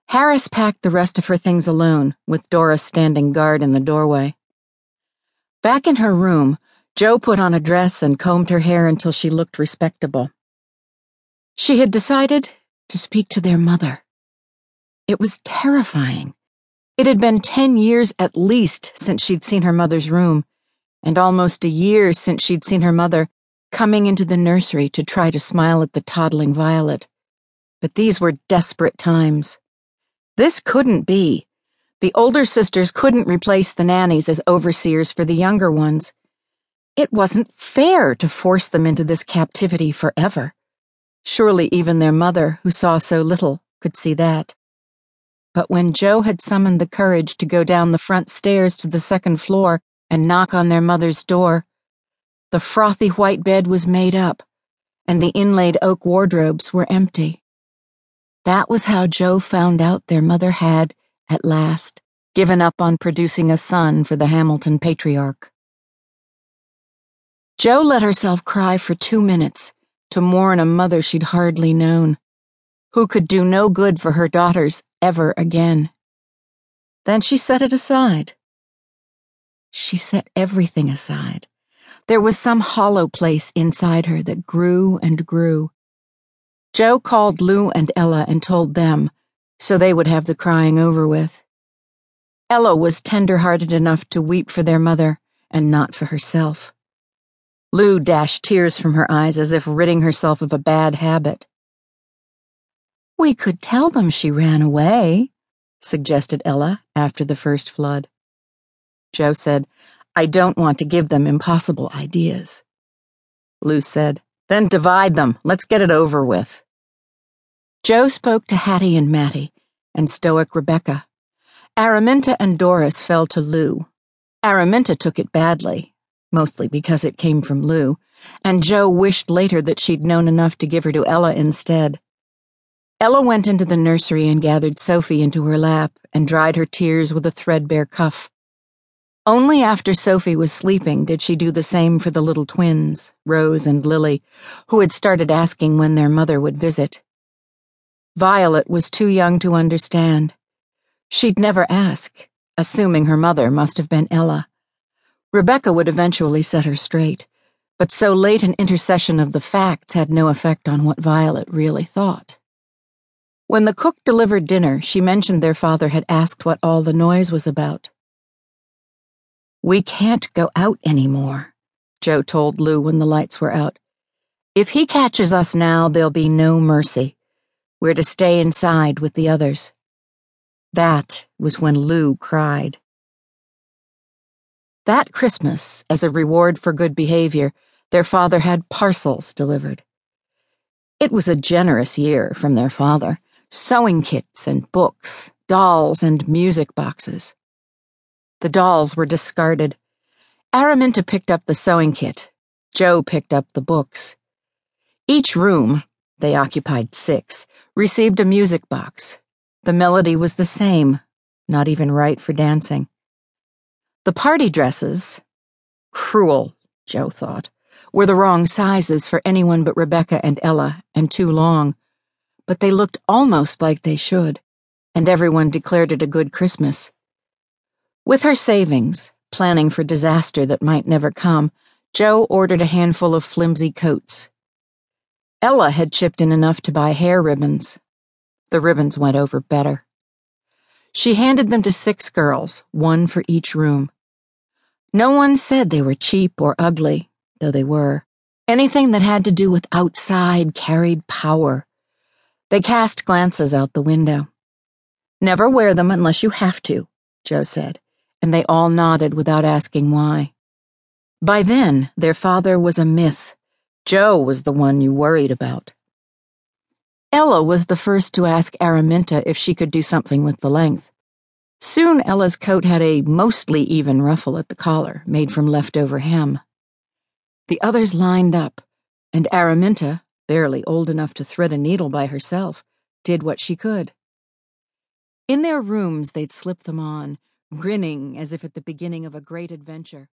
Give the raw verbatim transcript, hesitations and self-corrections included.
Harris packed the rest of her things alone, with Doris standing guard in the doorway. Back in her room, Jo put on a dress and combed her hair until she looked respectable. She had decided to speak to their mother. It was terrifying. It had been ten years at least since she'd seen her mother's room, and almost a year since she'd seen her mother coming into the nursery to try to smile at the toddling Violet. But these were desperate times. This couldn't be. The older sisters couldn't replace the nannies as overseers for the younger ones. It wasn't fair to force them into this captivity forever. Surely even their mother, who saw so little, could see that. But when Jo had summoned the courage to go down the front stairs to the second floor and knock on their mother's door, the frothy white bed was made up, and the inlaid oak wardrobes were empty. That was how Jo found out their mother had, at last, given up on producing a son for the Hamilton patriarch. Jo let herself cry for two minutes to mourn a mother she'd hardly known, who could do no good for her daughters ever again. Then she set it aside. She set everything aside. There was some hollow place inside her that grew and grew. Jo called Lou and Ella and told them, so they would have the crying over with. Ella was tender-hearted enough to weep for their mother and not for herself. Lou dashed tears from her eyes as if ridding herself of a bad habit. "We could tell them she ran away," suggested Ella after the first flood. Jo said, "I don't want to give them impossible ideas." Lou said, "Then divide them. Let's get it over with." Jo spoke to Hattie and Mattie, and stoic Rebecca. Araminta and Doris fell to Lou. Araminta took it badly, mostly because it came from Lou, and Jo wished later that she'd known enough to give her to Ella instead. Ella went into the nursery and gathered Sophie into her lap and dried her tears with a threadbare cuff. Only after Sophie was sleeping did she do the same for the little twins, Rose and Lily, who had started asking when their mother would visit. Violet was too young to understand. She'd never ask, assuming her mother must have been Ella. Rebecca would eventually set her straight, but so late an intercession of the facts had no effect on what Violet really thought. When the cook delivered dinner, she mentioned their father had asked what all the noise was about. "We can't go out anymore," Jo told Lou when the lights were out. "If he catches us now, there'll be no mercy. We're to stay inside with the others." That was when Lou cried. That Christmas, as a reward for good behavior, their father had parcels delivered. It was a generous year from their father. Sewing kits and books, dolls and music boxes. The dolls were discarded. Araminta picked up the sewing kit. Jo picked up the books. Each room, they occupied six, received a music box. The melody was the same, not even right for dancing. The party dresses, cruel, Jo thought, were the wrong sizes for anyone but Rebecca and Ella, and too long. But they looked almost like they should, and everyone declared it a good Christmas. With her savings, planning for disaster that might never come, Jo ordered a handful of flimsy coats. Ella had chipped in enough to buy hair ribbons. The ribbons went over better. She handed them to six girls, one for each room. No one said they were cheap or ugly, though they were. Anything that had to do with outside carried power. They cast glances out the window. "Never wear them unless you have to," Jo said, and they all nodded without asking why. By then, their father was a myth. Jo was the one you worried about. Ella was the first to ask Araminta if she could do something with the length. Soon Ella's coat had a mostly even ruffle at the collar, made from leftover hem. The others lined up, and Araminta, barely old enough to thread a needle by herself, did what she could. In their rooms they'd slip them on, grinning as if at the beginning of a great adventure.